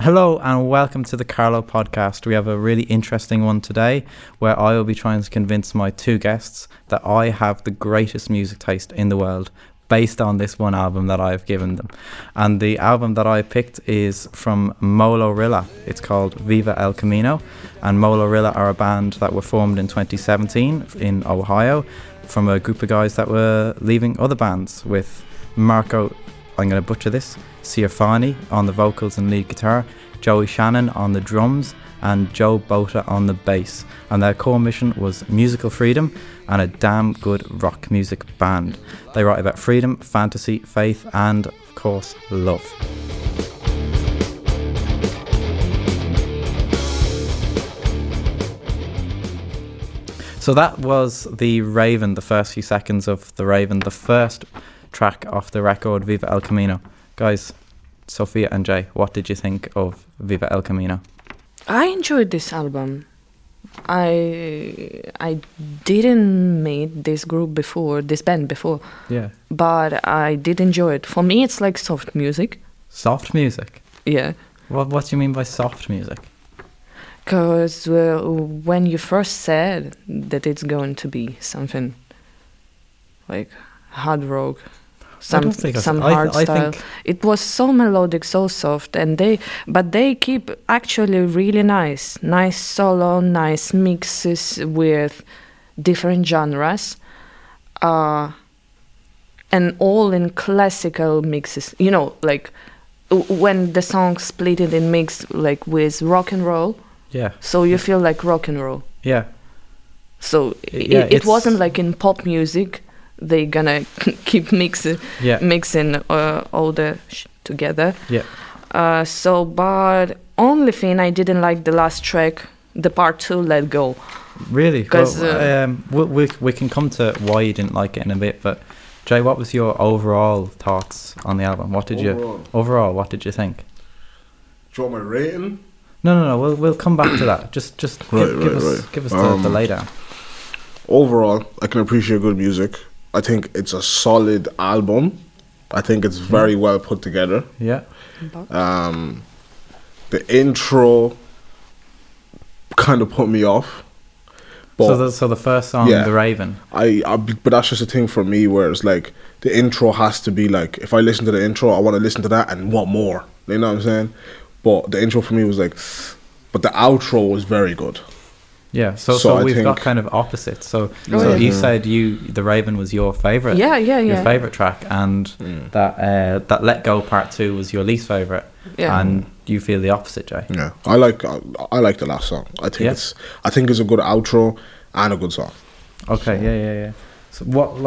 Hello and welcome to the Carlo podcast. We have a really interesting one today where I will be trying to convince my two guests that I have the greatest music taste in the world based on this one album that I've given them. And the album that I picked is from Molo Rilla. It's called Viva El Camino, and Molo Rilla are a band that were formed in 2017 in Ohio from a group of guys that were leaving other bands, with Marco, I'm going to butcher this, Ciafani on the vocals and lead guitar, Joey Shannon on the drums, and Joe Bota on the bass. And their core mission was musical freedom and a damn good rock music band. They write about freedom, fantasy, faith, and of course, love. So that was The Raven, the first few seconds of The Raven, the first track off the record Viva El Camino. Guys, Sophia and Jay, what did you think of Viva El Camino? I enjoyed this album. I didn't meet this band before. Yeah. But I did enjoy it. For me, it's like soft music. Soft music? Yeah. What do you mean by soft music? Because when you first said that it's going to be something like hard rock, some hardstyle, it was so melodic, so soft, and they keep actually really nice solo, nice mixes with different genres, and all in classical mixes. You know, like when the song split it in mix, like with rock and roll. Yeah. So you feel like rock and roll. Yeah. So it wasn't like in pop music. They gonna keep mixing all the together. Yeah. But only thing I didn't like the last track, the part 2, Let Go. Really? Because we can come to why you didn't like it in a bit. But Jay, what was your overall thoughts on the album? What did what did you think? Do you want my rating? No. We'll come back to that. Just give us the laydown. Overall, I can appreciate good music. I think it's a solid album. I think it's very well put together. Yeah. The intro kind of put me off. But so the first song, The Raven. But that's just a thing for me, where it's like the intro has to be like, if I listen to the intro, I want to listen to that and want more. You know what I'm saying? But the intro for me was like, but the outro was very good. Yeah, so we've got kind of opposites. So you said The Raven was your favourite. Yeah. Your favourite track, and that Let Go Part 2 was your least favourite. Yeah. And you feel the opposite, Jay. Yeah, I like the last song. I think it's a good outro and a good song. Okay, yeah. So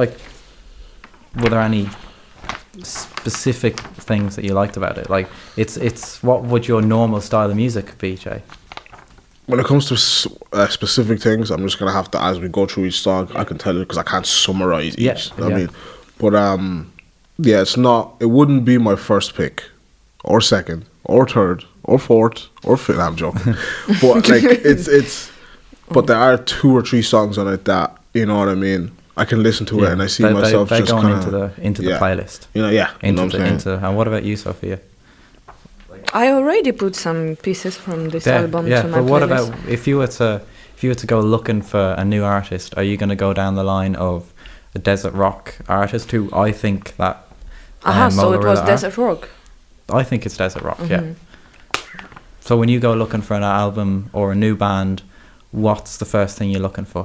were there any specific things that you liked about it? Like, it's what would your normal style of music be, Jay? When it comes to specific things, I'm just gonna have to, as we go through each song, I can tell you, because I can't summarize each. I mean, but it's not. It wouldn't be my first pick, or second, or third, or fourth, or fifth. I'm joking, but like it's. But there are 2 or 3 songs on it that, you know what I mean, I can listen to it and I see myself they're just going into the playlist. You know, and what about you, Sophia? I already put some pieces from this album to my playlist. But what about if you were to go looking for a new artist? Are you going to go down the line of a desert rock artist who I think that? So it was desert rock. I think it's desert rock. Mm-hmm. Yeah. So when you go looking for an album or a new band, what's the first thing you're looking for?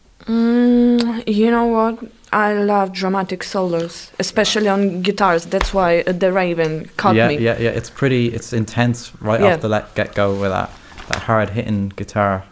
You know what? I love dramatic solos, especially on guitars. That's why The Raven caught me. Yeah. It's intense off the get-go with that hard-hitting guitar.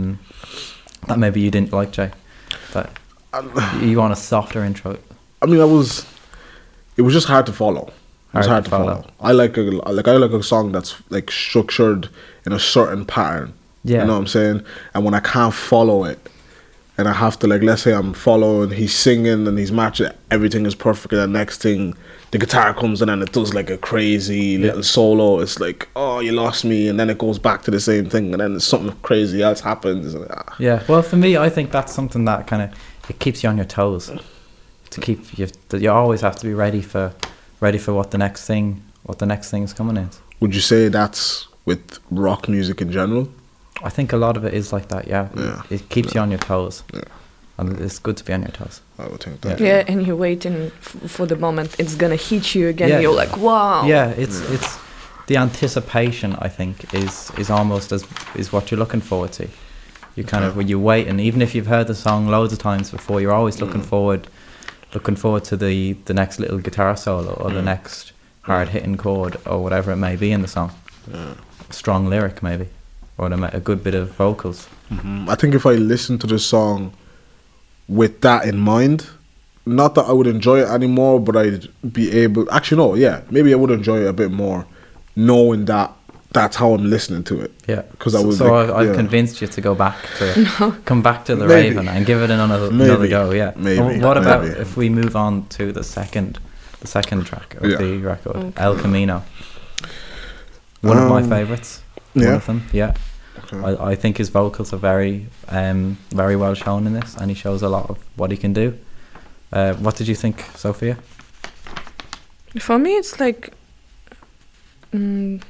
That maybe you didn't like, Jay. That you want a softer intro. I mean, it was just hard to follow. It was hard to follow. I like a song that's like structured in a certain pattern. Yeah. You know what I'm saying? And when I can't follow it, and I have to, like, let's say I'm following, he's singing and he's matching, everything is perfect, and the next thing, the guitar comes in and it does like a crazy little solo. It's like, oh, you lost me, and then it goes back to the same thing, and then something crazy else happens. Yeah, well, for me, I think that's something that kind of, it keeps you on your toes. To keep you always have to be ready for what the next thing's coming is. Would you say that's with rock music in general. I think a lot of it is like that. Yeah. It keeps you on your toes. Yeah. And it's good to be on your toes. I would think that. Yeah, and you're waiting for the moment it's gonna hit you again. Yeah. You're like, wow. Yeah, it's the anticipation. I think is almost is what you're looking forward to. You kind of when you wait, and even if you've heard the song loads of times before, you're always looking forward to the next little guitar solo or the next hard hitting chord or whatever it may be in the song. Yeah. A strong lyric maybe, or a good bit of vocals. I think if I listen to the song with that in mind, not that I would enjoy it anymore, but I'd be able. Actually, no, yeah, maybe I would enjoy it a bit more, knowing that that's how I'm listening to it. Yeah, because I would. So I've convinced you to go back to come back to the Raven and give it another go. Yeah, maybe. What about if we move on to the second track of the record, El Camino? One of my favorites. One of them. Yeah. Okay. I think his vocals are very well shown in this, and he shows a lot of what he can do. What did you think, Sophia? For me, it's like, when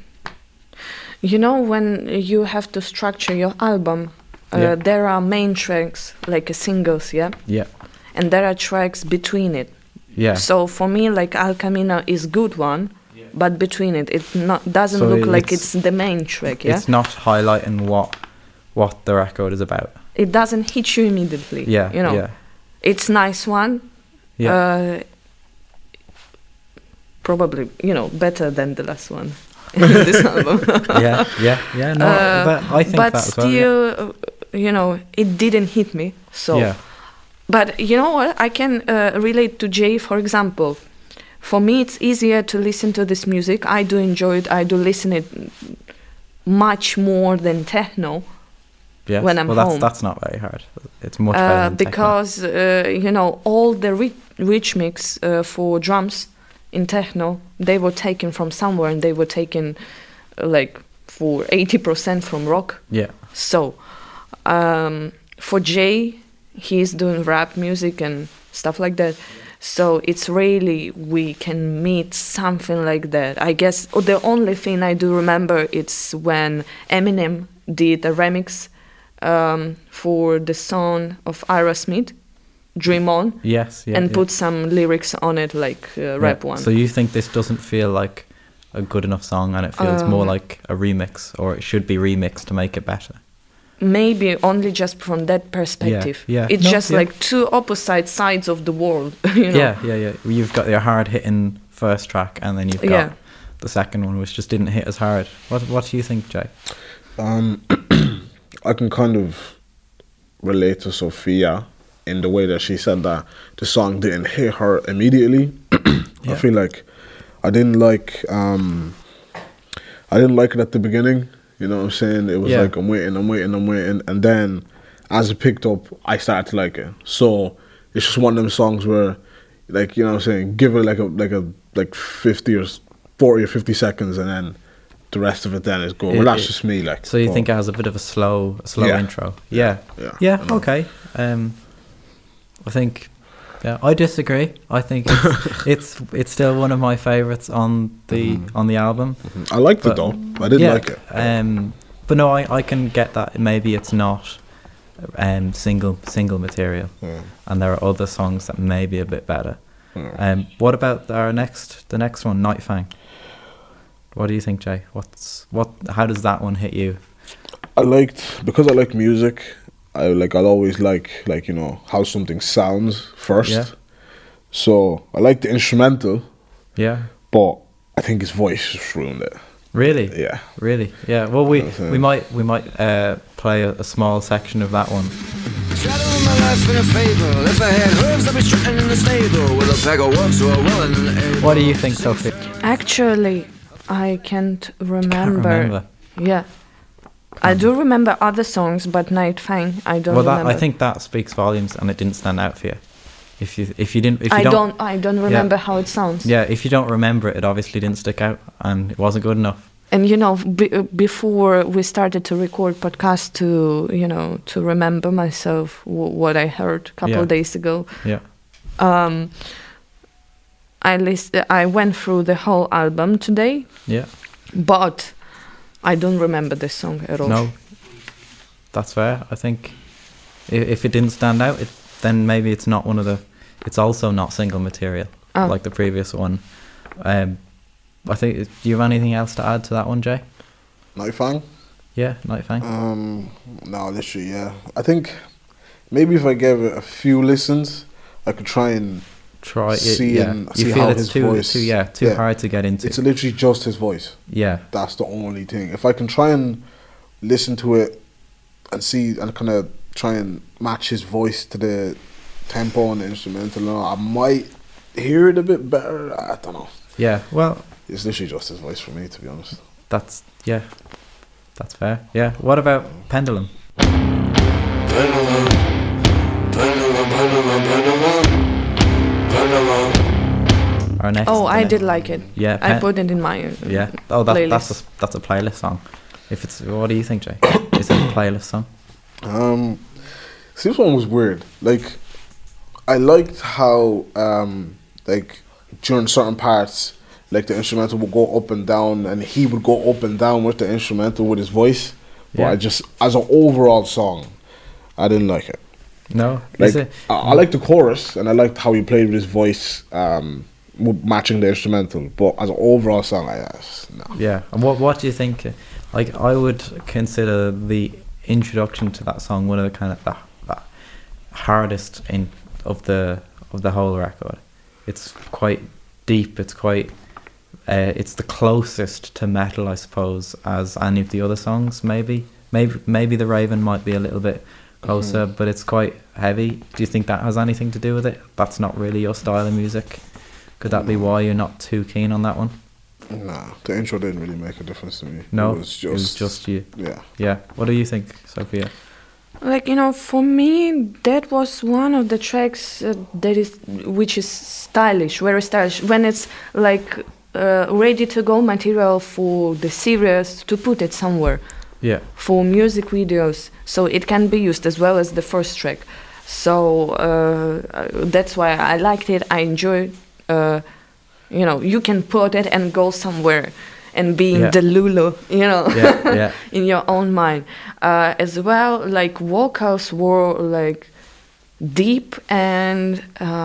you have to structure your album, there are main tracks, like singles, and there are tracks between it. Yeah. So for me, like El Camino is good one, but between it doesn't look like it's the main track. Yeah. It's not highlighting what the record is about. It doesn't hit you immediately. Yeah. Yeah. It's nice one. Yeah. Probably better than the last one in this album. yeah. No, but I think that as well. But still, it didn't hit me. So. Yeah. But you know what? I can relate to Jay, for example. For me, it's easier to listen to this music. I do enjoy it. I do listen it much more than techno when I'm home. That's not very hard. It's much better than because, techno. all the rich mix for drums in techno, they were taken from somewhere, and they were taken for 80% from rock. Yeah. So, for Jay, he's doing rap music and stuff like that. So it's really, we can meet something like that. I guess the only thing I do remember it's when Eminem did a remix for the song of Aerosmith, Dream On. Yes, and put some lyrics on it, like rap one. So you think this doesn't feel like a good enough song, and it feels more like a remix, or it should be remixed to make it better? Maybe only just from that perspective. Yeah. It's like two opposite sides of the world. Yeah. You've got your hard-hitting first track, and then you've got the second one, which just didn't hit as hard. What do you think, Jay? I can kind of relate to Sophia in the way that she said that the song didn't hit her immediately. I feel like I didn't like it at the beginning. You know what I'm saying? It was like, I'm waiting. And then as it picked up, I started to like it. So it's just one of them songs where, like, you know what I'm saying, give it like 50 or 40 or 50 seconds, and then the rest of it then is good. Well, that's just me. Like. So you think it has a bit of a slow intro? Yeah. Okay. I think... Yeah, I disagree. I think it's still one of my favourites on the album. I liked it though. I didn't like it. But no, I can get that. Maybe it's not single material, and there are other songs that may be a bit better. What about the next one, Night Fang? What do you think, Jay? How does that one hit you? Because I like music. I'll always like how something sounds first. Yeah. So I like the instrumental. Yeah. But I think his voice just ruined it. Really? Yeah. Really? Yeah. Well, we might play a small section of that one. What do you think, Sophie? Actually, I can't remember. Yeah. I do remember other songs, but Night Fang, I don't remember. I think that speaks volumes, and it didn't stand out for you. I don't remember how it sounds. Yeah, if you don't remember it, it obviously didn't stick out, and it wasn't good enough. And before we started to record podcast, to remember myself what I heard a couple of days ago. Yeah. I went through the whole album today. Yeah. But I don't remember this song at all. No, that's fair. I think if it didn't stand out, then maybe it's not one of the. It's also not single material like the previous one. I think. Do you have anything else to add to that one, Jay? Night Fang? Yeah, Night Fang. No, literally, yeah. I think maybe if I gave it a few listens, I could try and see how his voice. Too hard to get into. It's literally just his voice. Yeah, that's the only thing. If I can try and listen to it and see and kind of try and match his voice to the tempo and the instrumental, I might hear it a bit better. I don't know. Yeah, well, it's literally just his voice for me, to be honest. That's fair. Yeah. What about Pendulum? Pendulum. Our next. I did like it. Yeah, I put it in my yeah. Oh, that's a playlist song. If it's, what do you think, Jay? Is it a playlist song? See, this one was weird. Like, I liked how like during certain parts, like the instrumental would go up and down, and he would go up and down with the instrumental with his voice. But I just, as an overall song, I didn't like it. No, like I liked the chorus, and I liked how he played with his voice, matching the instrumental. But as an overall song, no. Yeah, and what do you think? Like, I would consider the introduction to that song one of the kind of the hardest of the whole record. It's quite deep. It's quite. It's the closest to metal, I suppose, as any of the other songs. Maybe the Raven might be a little bit closer, but it's quite heavy. Do you think that has anything to do with it? That's not really your style of music. Could that be why you're not too keen on that one? Nah, the intro didn't really make a difference to me. No, it was just you. Yeah. What do you think, Sophia? Like, for me, that was one of the tracks which is stylish, very stylish. When it's like ready to go material for the series, to put it somewhere. Yeah. For music videos, so it can be used as well as the first track. So that's why I liked it. I enjoyed. You can put it and go somewhere, and being the Lulu, in your own mind. As well, like vocals were like deep and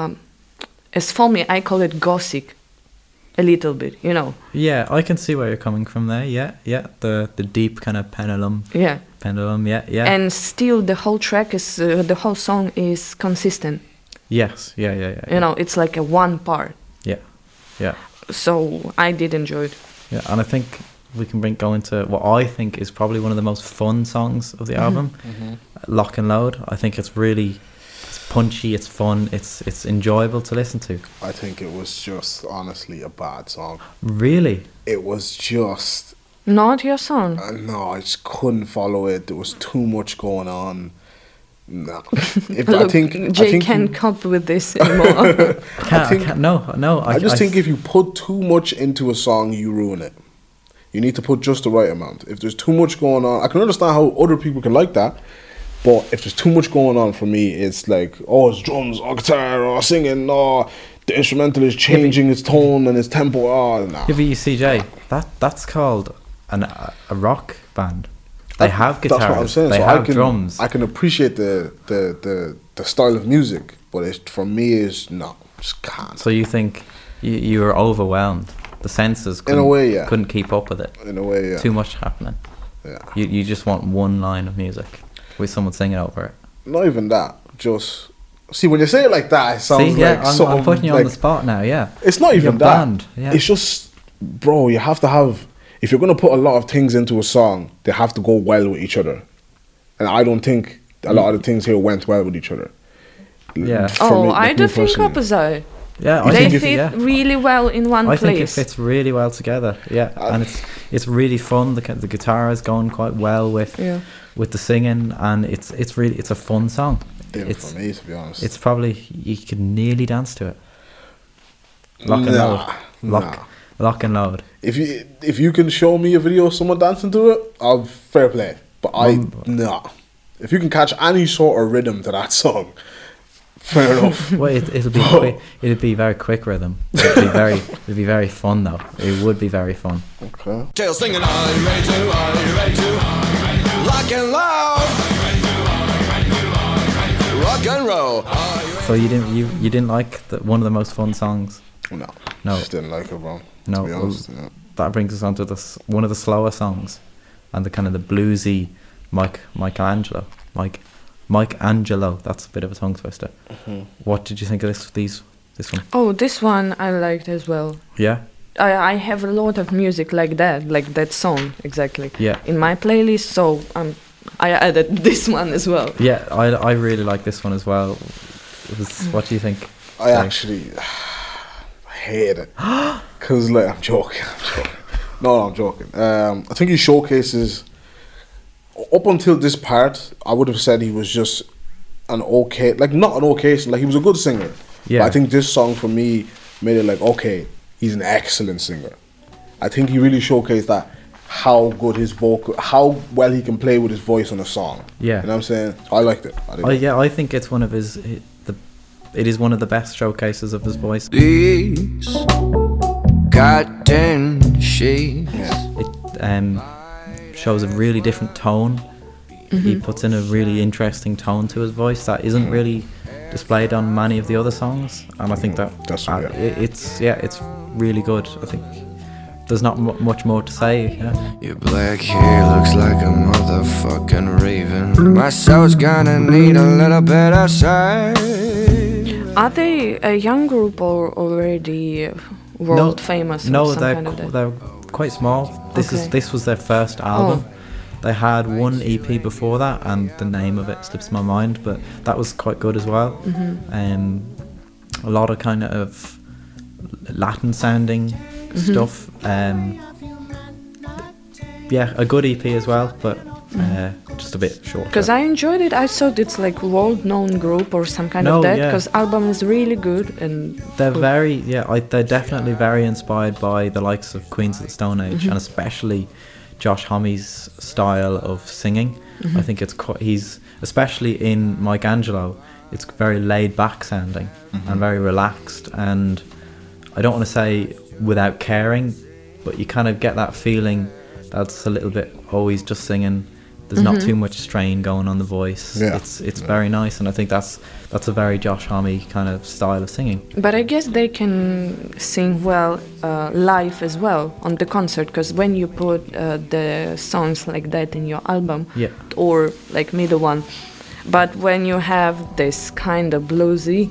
as for me, I call it gothic. A little bit, Yeah, I can see where you're coming from there. Yeah. The deep kind of pendulum. Yeah. Pendulum. Yeah. And still, the whole track is the whole song is consistent. Yes. Yeah. It's like a one part. Yeah. So I did enjoy it. Yeah, and I think we can go into what I think is probably one of the most fun songs of the album, Lock and Load. I think it's punchy, it's fun, it's enjoyable to listen to. I think it was just honestly a bad song. Really? It was just not your song. No, I just couldn't follow it. There was too much going on. No. I think Jay can't cope with this anymore. I just think if you put too much into a song, you ruin it. You need to put just the right amount. If there's too much going on, I can understand how other people can like that. But if there's too much going on, for me, it's like, it's drums, or guitar, or singing, or the instrumental is changing its tone and its tempo. No. Yeah, but you see, Jay, that's called a rock band. They have guitars. That's what I'm saying. They have drums. I can appreciate the style of music, but for me, it's no, just can't. So you think you were overwhelmed? The senses couldn't keep up with it. In a way, yeah. Too much happening. Yeah. You just want one line of music with someone singing over it. Not even that. Just see, when you say it like that, it sounds I'm putting you on the spot now. Yeah. It's not even that. Band, yeah. It's just, bro. You have to have. If you're going to put a lot of things into a song, they have to go well with each other. And I don't think a lot of the things here went well with each other. Yeah. I do think opposite. Yeah, they fit really well in one place. I think it fits really well together. Yeah, and it's really fun. The guitar is going quite well with the singing, and it's a fun song. Yeah, for me, to be honest, it's probably you could nearly dance to it. Lock and load. Lock and Load. If you can show me a video of someone dancing to it, I'll fair play. But If you can catch any sort of rhythm to that song, Fair enough. Well, it'll be quick, it'll be very quick rhythm. It'll be very fun though. It would be very fun. Okay. Tail singing, are you ready to? Are you ready to? Lock and loud. Rock and roll. So you didn't like one of the most fun songs? No. No. Just didn't like it, bro. No. To be honest, yeah. That brings us on to one of the slower songs, and the kind of the bluesy Michelangelo. That's a bit of a tongue twister. Mm-hmm. What did you think of this one? Oh, this one I liked as well. Yeah. I have a lot of music like that song exactly. Yeah. In my playlist, so I added this one as well. Yeah, I really like this one as well. What do you think? I actually hate it because like I'm joking. No, I'm joking. I think he showcases. Up until this part, I would have said he was just not an okay singer, like he was a good singer. Yeah. But I think this song for me made it like, okay, he's an excellent singer. I think he really showcased that, how good his vocal, how well he can play with his voice on a song. Yeah. You know what I'm saying? I liked it. I think it's one of it is one of the best showcases of his voice. These cotton sheets. It shows a really different tone. He puts in a really interesting tone to his voice that isn't really displayed on many of the other songs, and I think that's it's really good. I think there's not much more to say. Yeah. Your black hair looks like a motherfucking raven. My soul's gonna need a little bit of sight. Are they a young group or already world famous? No, or they're quite small. This was their first album. They had one EP before that, and the name of it slips my mind, but that was quite good as well. A lot of kind of Latin sounding stuff. A good EP as well, but just a bit short. Because I enjoyed it. I thought it's like world-known group or some kind of that. Because album is really good and they're they're definitely very inspired by the likes of Queens of the Stone Age, and especially Josh Homme's style of singing. I think he's especially in Michelangelo. It's very laid back sounding and very relaxed, and I don't want to say without caring, but you kind of get that feeling that's a little bit always just singing. There's not too much strain going on the voice. Yeah. It's very nice, and I think that's a very Josh Homme kind of style of singing. But I guess they can sing well live as well on the concert, because when you put the songs like that in your album, or like middle one, but when you have this kind of bluesy,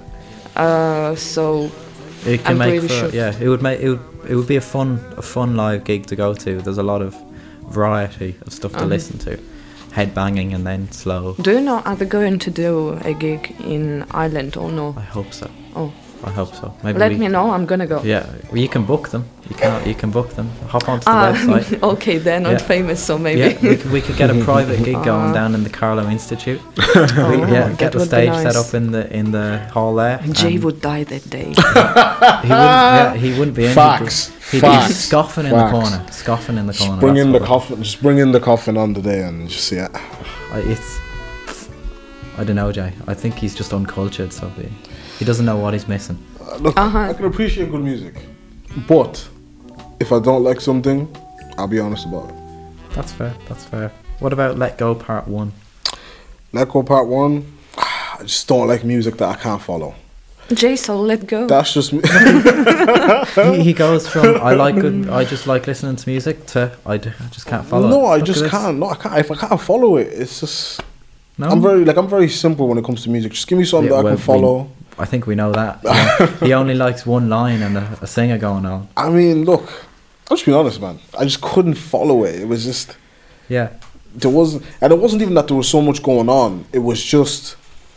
so it can it would be a fun live gig to go to. There's a lot of variety of stuff to listen to, head banging and then slow. Do you know, are they going to do a gig in Ireland or no? I hope so. Oh, I hope so. Maybe let me know. I'm gonna go. Yeah, well, you can book them. You can book them. Hop onto the website. Okay, they're not famous, so maybe. Yeah, we could get a private gig going down in the Carlow Institute. Get the stage set up in the hall there. Jay would die that day. He wouldn't be in. He'd be scoffing in the corner. Scoffing in the corner. Just bring in the coffin on the day and just I don't know, Jay. I think he's just uncultured, so he doesn't know what he's missing. Look, I can appreciate good music, but if I don't like something, I'll be honest about it. That's fair. What about Let Go Part 1? Let Go Part 1, I just don't like music that I can't follow. Jay, so let go. That's just me. he goes from I just like listening to music to I just can't follow it. No, I just can't. No, I can't. If I can't follow it, it's just... No? I'm very simple when it comes to music. Just give me something that I can follow. I think we know that. He only likes one line and a singer going on. I mean, look, I'll just be honest, man. I just couldn't follow it. It was just... Yeah. It wasn't even that there was so much going on. It was just...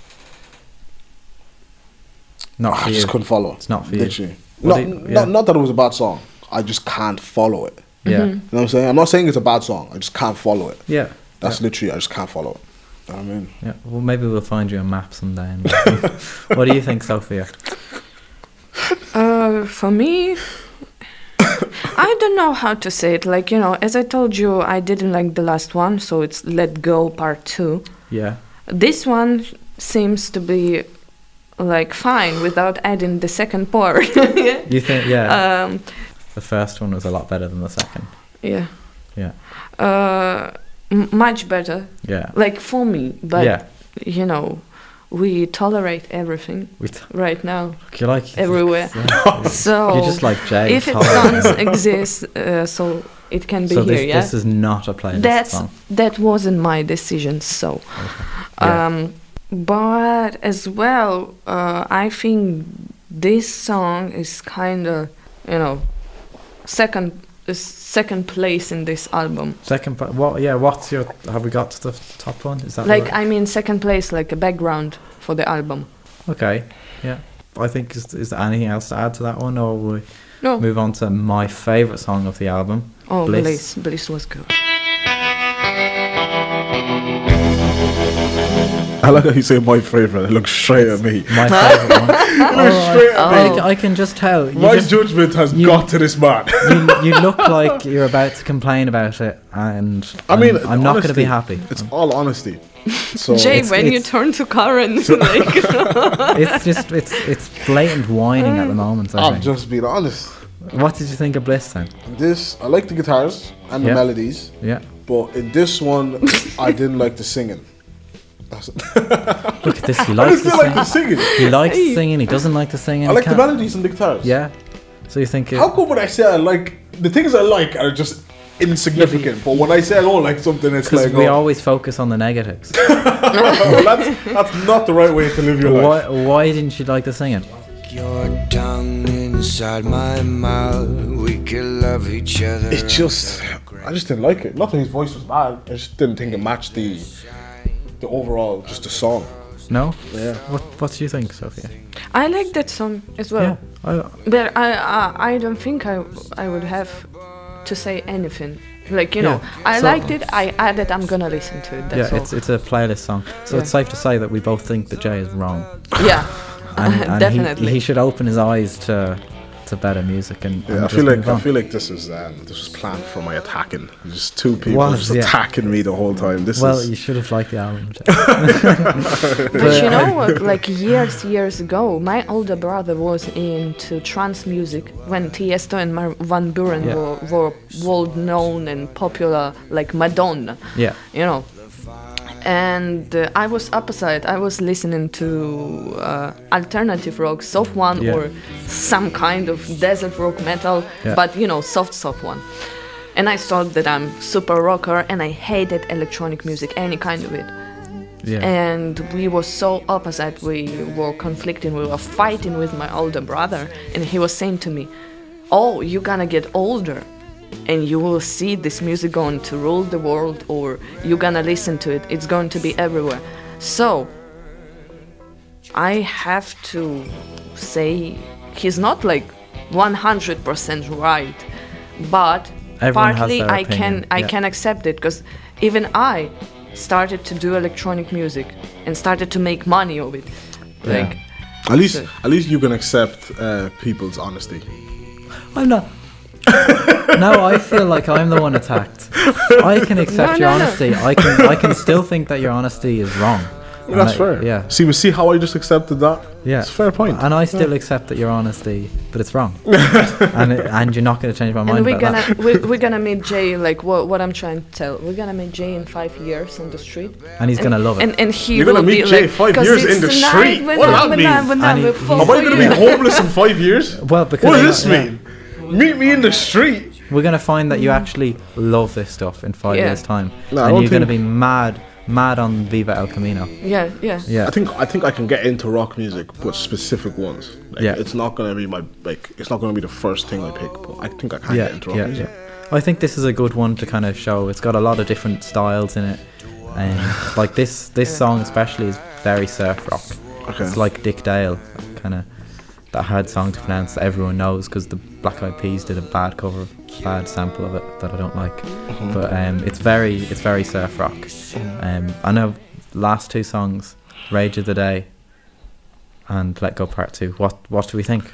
Not for you. I just couldn't follow it. It's not for you. Not that it was a bad song. I just can't follow it. Yeah. You know what I'm saying? I'm not saying it's a bad song. I just can't follow it. Yeah. That's literally, I just can't follow it. You know what I mean? Yeah. Well, maybe we'll find you a map someday. What do you think, Sophia? For me, I don't know how to say it. Like, as I told you, I didn't like the last one, so it's Let Go Part 2. Yeah. This one seems to be like fine without adding the second part. You think? Yeah. The first one was a lot better than the second. Yeah. Yeah. Much better. Yeah. Like for me, but you know, we tolerate everything right now. You like everywhere. So you just like Jay. If its songs exist, so it can be here. This is not a playlist song. That wasn't my decision. So, but as well, I think this song is kind of, you know, second place in this album. What's your? Have we got to the top one? Is that like I mean second place, like a background for the album. Okay, yeah. I think is there anything else to add to that one, or will we move on to my favorite song of the album? Oh, Bliss was good. I like how you say my favourite. It looks straight at me. My favourite one. It looks straight at me. I can just tell. My judgment has got to this man. You look like you're about to complain about it, and I'm not going to be happy. It's all honesty. So Jay, when you turn to Karen, it's blatant whining at the moment. I'm just being honest. What did you think of Bliss then? I like the guitars and the melodies. Yeah. But in this one, I didn't like the singing. Look at this. He likes the singing. He likes the singing. He doesn't like the singing. I like the melodies and the guitars. Yeah. So you think? How come when I say I like the things I like are just insignificant, but when I say I don't like something, it's like we always focus on the negatives. Well, that's not the right way to live your life. Why didn't you like the singing? Your tongue inside my mouth, we could love each other. I just didn't like it. Not that his voice was bad. I just didn't think it matched the overall, just the song. No? Yeah. What do you think, Sophia? I like that song as well. Yeah. But I don't think I would have to say anything. Like, you know, I liked it, I added, I'm gonna listen to it. That's all. It's a playlist song. So it's safe to say that we both think that Jay is wrong. Yeah. And definitely. He should open his eyes to better music and I feel like this was planned for my attacking. Just two people attacking me the whole time. You should have liked the album. But you know what? Like years ago, my older brother was into trance music when Tiesto and Van Buren were world known and popular, like Madonna. Yeah. You know. And I was opposite. I was listening to alternative rock, soft one, or some kind of desert rock metal, but you know, soft one. And I thought that I'm super rocker, and I hated electronic music, any kind of it. Yeah. And we were so opposite. We were conflicting. We were fighting with my older brother, and he was saying to me, "Oh, you're gonna get older, and you will see this music going to rule the world, or you're gonna listen to it, it's going to be everywhere." So I have to say he's not like 100% right, but everyone partly has their I can accept it, because even I started to do electronic music and started to make money of it. Like, at least you can accept people's honesty. I'm not. No, I feel like I'm the one attacked. I can accept your honesty. No. I can still think that your honesty is wrong. Well, that's fair. Yeah. See how I just accepted that? Yeah. It's a fair point. And I still accept that your honesty, but it's wrong. and you're not going to change my mind about that. We're gonna meet Jay, like what I'm trying to tell. We're gonna meet Jay in 5 years on the street. And he's gonna love it. And he You're will gonna meet be Jay like, 5 years in the street? What does that mean? Am I going to be homeless in 5 years? Well, because what does this mean? Meet me in the street. We're going to find that you actually love this stuff in 5 years' time. No, and you're going to be mad on Viva El Camino. Yeah. I think I can get into rock music, but specific ones. It's not going to be it's not going to be the first thing I pick, but I think I can get into rock music. I think this is a good one to kind of show. It's got a lot of different styles in it. And like this song especially is very surf rock. Okay. It's like Dick Dale, kind of that hard song to pronounce that everyone knows because the Black Eyed Peas did a bad sample of it that I don't like. Mm-hmm. But it's very surf rock. I know last two songs, Rage of the Day and Let Go Part 2. What do we think?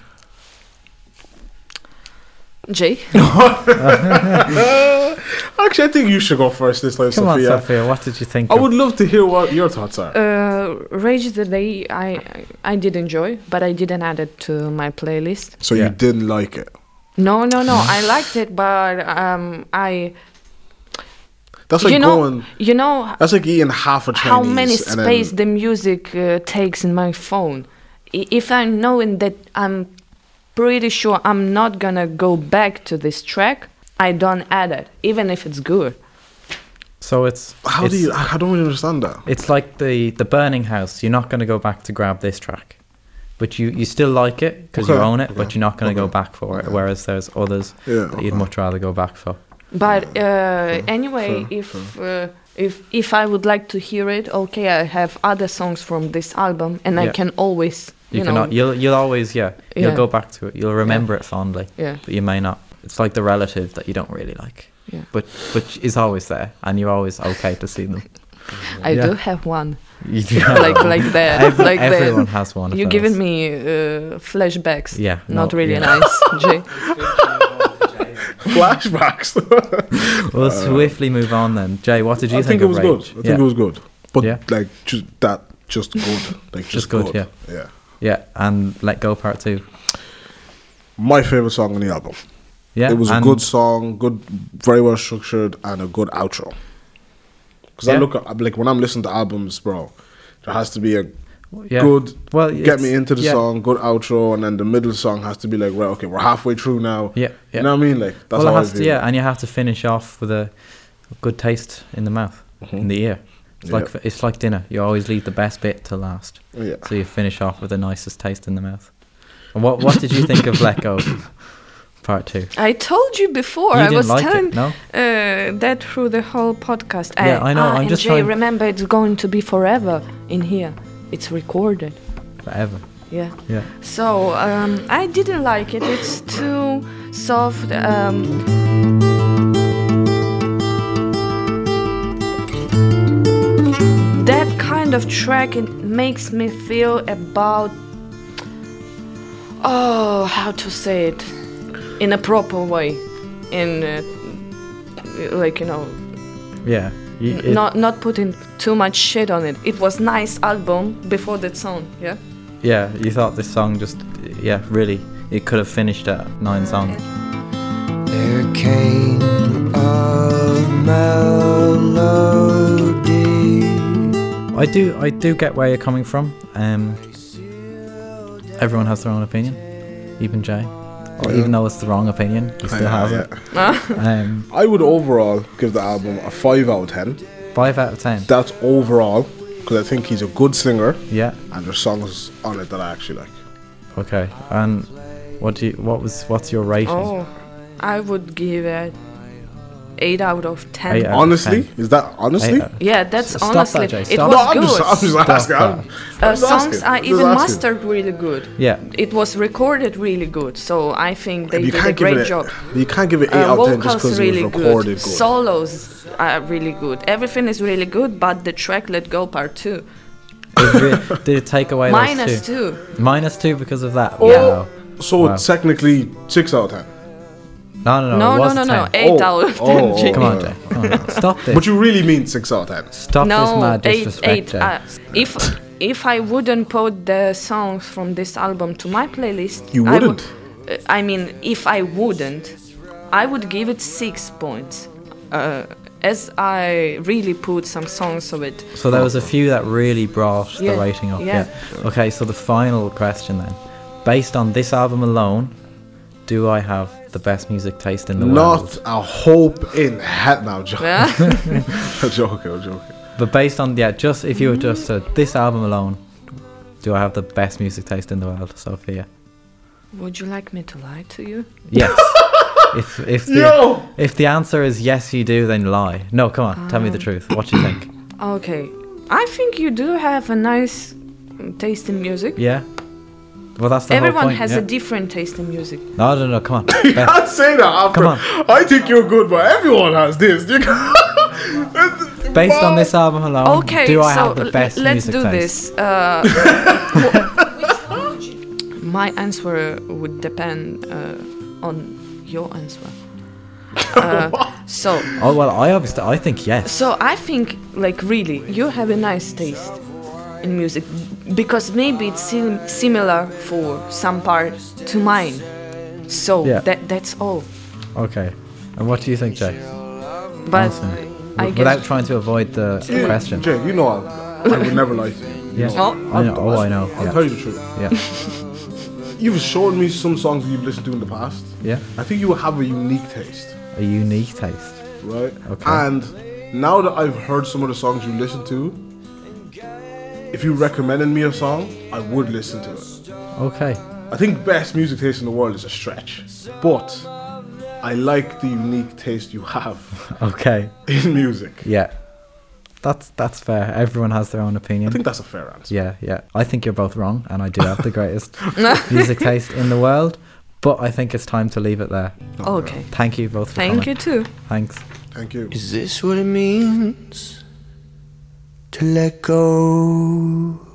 Actually, I think you should go first this time, Sophia. Come on, Sophia. What did you think? I would love to hear what your thoughts are. Rage the Day, I did enjoy, but I didn't add it to my playlist. So you didn't like it? No. I liked it, but I. That's like going. You know. That's like eating half a Chinese. How many space the music takes in my phone? If I'm knowing that I'm pretty sure I'm not gonna go back to this track, I don't add it, even if it's good. So it's I don't really understand that. It's like the Burning House. You're not going to go back to grab this track, but you still like it because you own it, but you're not going to go back for it. Whereas there's others that you'd much rather go back for. But anyway, if I would like to hear it, okay, I have other songs from this album, and I can always you'll always you'll go back to it. You'll remember it fondly. Yeah. But you may not. It's like the relative that you don't really like. Yeah. But is always there, and you're always okay to see them. I do have one. You do like that. Everyone has one. You're giving me flashbacks. Yeah. Not really nice, Jay. Flashbacks. We'll swiftly move on then. Jay, what did you think? I think it was good. I think it was good. But like just good. Like just good. Yeah. Yeah, and Let Go Part 2. My favourite song on the album. Yeah, it was a good song, very well structured, and a good outro. Because I look at, like, when I'm listening to albums, bro, there has to be a good, get me into the song, good outro, and then the middle song has to be like, right, okay, we're halfway through now. Yeah. You know what I mean? Like, that's how I feel. And you have to finish off with a good taste in the mouth, in the ear. It's like dinner. You always leave the best bit to last. Yeah. So you finish off with the nicest taste in the mouth. And what did you think of Let Go Part 2? I told you before. I was telling that through the whole podcast. I know. I'm just trying. Remember, it's going to be forever in here. It's recorded. Forever. Yeah. So I didn't like it. It's too soft. That kind of track, it makes me feel about. Oh, how to say it in a proper way, not putting too much shit on it. It was nice album before that song. Yeah, you thought this song just really, it could have finished at 9 songs. There came a melody. I do get where you're coming from. Everyone has their own opinion, even Jay. Even though it's the wrong opinion, he still has it. I would overall give the album a 5 out of 10. 5 out of 10? That's overall, because I think he's a good singer. Yeah. And there's songs on it that I actually like. Okay. And what's your rating? Oh, I would give it 8 out of 10. Honestly? Is that honestly? Yeah, that's Stop honestly. That, it was good. I'm just asking. Songs are even mastered really good. Yeah. It was recorded really good. So I think they did a great job. You can't give it 8 out of 10 just because it was recorded good. Solos are really good. Everything is really good, but the track Let Go Part 2. Did it take away those two? -2 because of that? Oh, so it's technically 6 out of 10. No. 8 out of 10. Come on, Jay. Stop this. But you really mean 6 out of 10? Stop this mad disrespect, Jay. If I wouldn't put the songs from this album to my playlist, you wouldn't. If I wouldn't, I would give it 6 points. As I really put some songs of it. So there was a few that really brought the rating up. Yeah. Okay, so the final question then. Based on this album alone, do I have the best music taste in the world? Not a hope in hell. No, I'm joking. I'm joking. But based on, just if you were just this album alone, do I have the best music taste in the world, Sophia? Would you like me to lie to you? Yes. If the answer is yes, you do, then lie. No, come on, tell me the truth. What do you think? Okay. I think you do have a nice taste in music. Yeah. Well, that's the Everyone whole point, has a different taste in music. No, come on. You can't say that after. Come on. I think you're good, but everyone has this. Based on this album alone, do I have the best music taste? Let's do this. My answer would depend on your answer. So. Oh well, I think yes. So I think, like, really, you have a nice taste in music, because maybe it's similar for some part to mine. So that's all. Okay. And what do you think, Jay? But without trying to avoid the question. Jay, you know I would never lie to you. Yeah. I know. I know. I'll tell you the truth. Yeah. You've shown me some songs you've listened to in the past. Yeah. I think you have a unique taste. A unique taste. Right. Okay. And now that I've heard some of the songs you listen to, if you recommended me a song, I would listen to it. Okay. I think best music taste in the world is a stretch, but I like the unique taste you have. Okay. In music. Yeah. That's fair. Everyone has their own opinion. I think that's a fair answer. Yeah. I think you're both wrong, and I do have the greatest music taste in the world. But I think it's time to leave it there. Okay. Thank you both for coming. Thank you too. Thanks. Thank you. Is this what it means to let go?